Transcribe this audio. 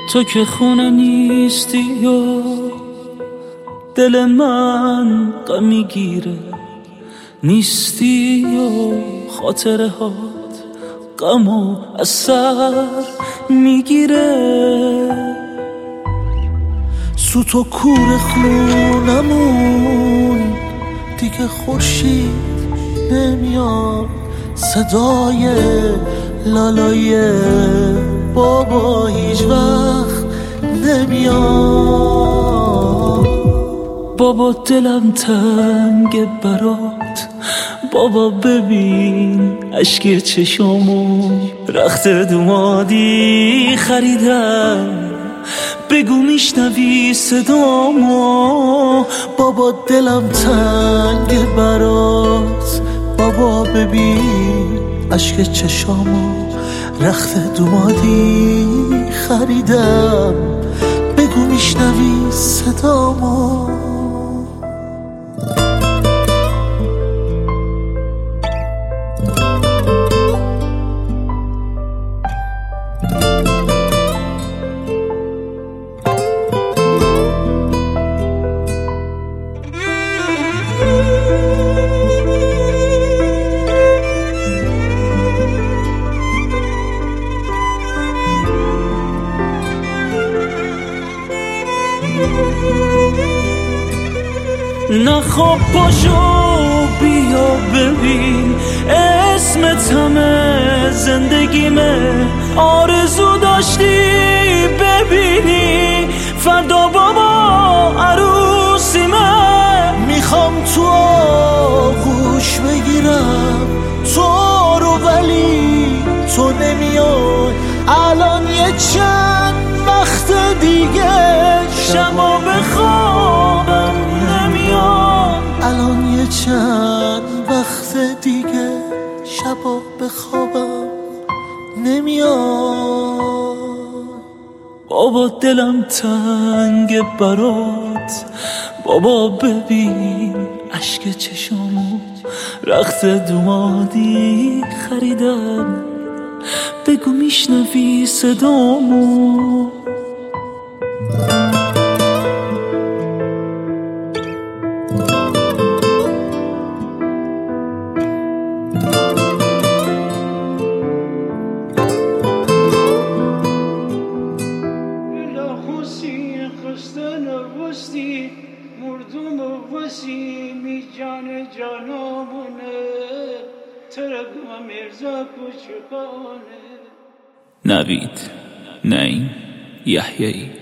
تو که خونه نیستی و دل من غم میگیره، نیستی و خاطره هات غم و اثر میگیره. سوت و کور خونمون دیگه خورشید نمیاد، صدای لالای بابا هیچ وقت نمیاد. بابا دلم تنگ برات، بابا ببین اشک چشامو رخت دومادی خریدم، بگو میشنوی صدامو. بابا دلم تنگ برات، بابا ببین اشک چشامو رخت دومادی خریدم، بگو میشنوی صدامو. نخواب پاشو بیا ببین اسمت همه زندگیمه، آرزو داشتی ببینی فردا بابا عروسیمه. میخوام تو آغوش بگیرم تو رو، ولی تو نمیای. الان یه چند وقت دیگه شبا بخوابم نمیاد، الان یه چند وقت دیگه شبا بخوابم نمیاد. بابا دلم تنگ برات، بابا ببین اشک چشامو رخت دومادی خریدم، بگو میشنوی صدامو. مردم وسیمی جان جانامونه ترگم مرزا کچکانه. نوید نعیم یحیایی.